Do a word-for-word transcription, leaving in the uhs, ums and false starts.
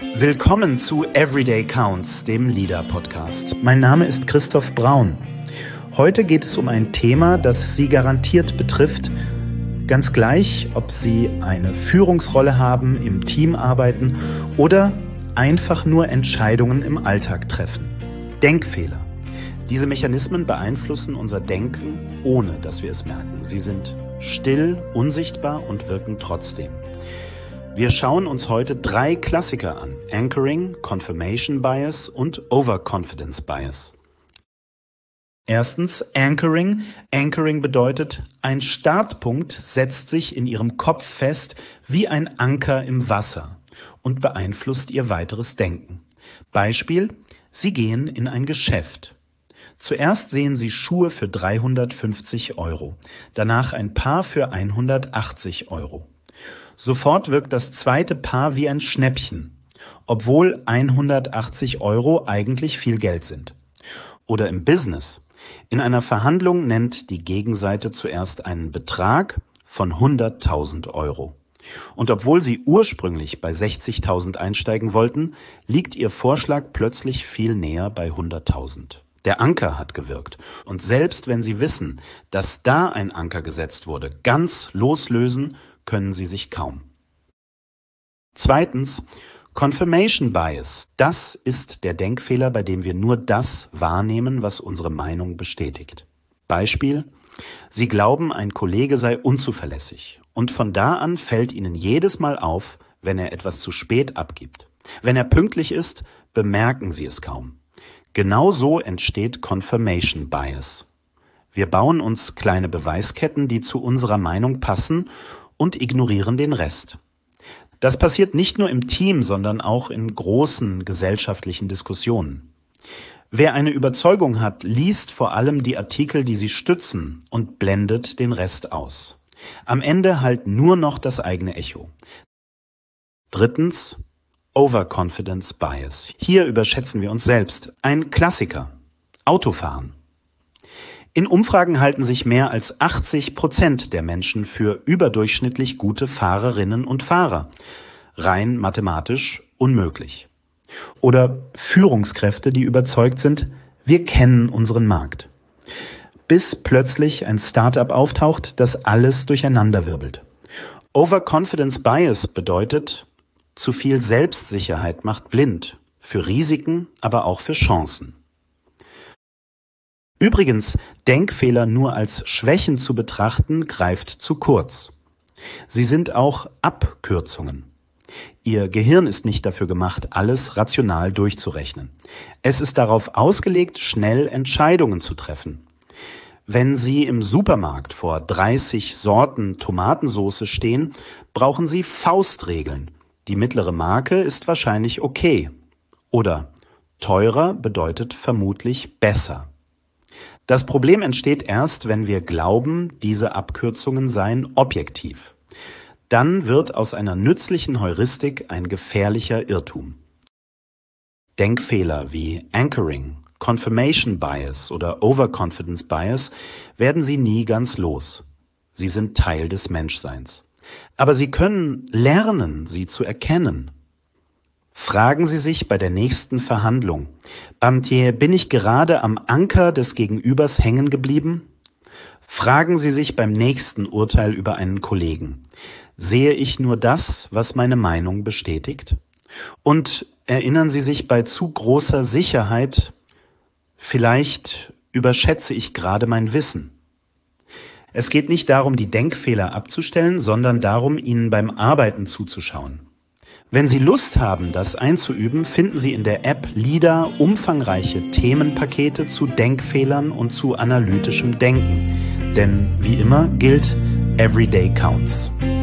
Willkommen zu Everyday Counts, dem Leader-Podcast. Mein Name ist Christoph Braun. Heute geht es um ein Thema, das Sie garantiert betrifft, ganz gleich, ob Sie eine Führungsrolle haben, im Team arbeiten oder einfach nur Entscheidungen im Alltag treffen. Denkfehler. Diese Mechanismen beeinflussen unser Denken, ohne dass wir es merken. Sie sind still, unsichtbar und wirken trotzdem. Wir schauen uns heute drei Klassiker an: Anchoring, Confirmation Bias und Overconfidence Bias. Erstens Anchoring. Anchoring bedeutet, ein Startpunkt setzt sich in Ihrem Kopf fest wie ein Anker im Wasser und beeinflusst Ihr weiteres Denken. Beispiel: Sie gehen in ein Geschäft. Zuerst sehen Sie Schuhe für dreihundertfünfzig Euro, danach ein Paar für hundertachtzig Euro. Sofort wirkt das zweite Paar wie ein Schnäppchen, obwohl hundertachtzig Euro eigentlich viel Geld sind. Oder im Business. In einer Verhandlung nennt die Gegenseite zuerst einen Betrag von hunderttausend Euro. Und obwohl sie ursprünglich bei sechzigtausend einsteigen wollten, liegt ihr Vorschlag plötzlich viel näher bei hunderttausend. Der Anker hat gewirkt. Und selbst wenn Sie wissen, dass da ein Anker gesetzt wurde, ganz loslösen können Sie sich kaum. Zweitens, Confirmation Bias. Das ist der Denkfehler, bei dem wir nur das wahrnehmen, was unsere Meinung bestätigt. Beispiel: Sie glauben, ein Kollege sei unzuverlässig. Und von da an fällt Ihnen jedes Mal auf, wenn er etwas zu spät abgibt. Wenn er pünktlich ist, bemerken Sie es kaum. Genau so entsteht Confirmation Bias. Wir bauen uns kleine Beweisketten, die zu unserer Meinung passen, und ignorieren den Rest. Das passiert nicht nur im Team, sondern auch in großen gesellschaftlichen Diskussionen. Wer eine Überzeugung hat, liest vor allem die Artikel, die sie stützen, und blendet den Rest aus. Am Ende halt nur noch das eigene Echo. Drittens, Overconfidence Bias. Hier überschätzen wir uns selbst. Ein Klassiker: Autofahren. In Umfragen halten sich mehr als achtzig Prozent der Menschen für überdurchschnittlich gute Fahrerinnen und Fahrer. Rein mathematisch unmöglich. Oder Führungskräfte, die überzeugt sind, wir kennen unseren Markt. Bis plötzlich ein Startup auftaucht, das alles durcheinanderwirbelt. Overconfidence Bias bedeutet, zu viel Selbstsicherheit macht blind, für Risiken, aber auch für Chancen. Übrigens, Denkfehler nur als Schwächen zu betrachten, greift zu kurz. Sie sind auch Abkürzungen. Ihr Gehirn ist nicht dafür gemacht, alles rational durchzurechnen. Es ist darauf ausgelegt, schnell Entscheidungen zu treffen. Wenn Sie im Supermarkt vor dreißig Sorten Tomatensauce stehen, brauchen Sie Faustregeln. Die mittlere Marke ist wahrscheinlich okay. Oder teurer bedeutet vermutlich besser. Das Problem entsteht erst, wenn wir glauben, diese Abkürzungen seien objektiv. Dann wird aus einer nützlichen Heuristik ein gefährlicher Irrtum. Denkfehler wie Anchoring, Confirmation Bias oder Overconfidence Bias werden Sie nie ganz los. Sie sind Teil des Menschseins. Aber Sie können lernen, sie zu erkennen. Fragen Sie sich bei der nächsten Verhandlung: Bamtier, bin ich gerade am Anker des Gegenübers hängen geblieben? Fragen Sie sich beim nächsten Urteil über einen Kollegen: Sehe ich nur das, was meine Meinung bestätigt? Und erinnern Sie sich bei zu großer Sicherheit: Vielleicht überschätze ich gerade mein Wissen. Es geht nicht darum, die Denkfehler abzustellen, sondern darum, ihnen beim Arbeiten zuzuschauen. Wenn Sie Lust haben, das einzuüben, finden Sie in der App Leader umfangreiche Themenpakete zu Denkfehlern und zu analytischem Denken. Denn wie immer gilt, Everyday counts.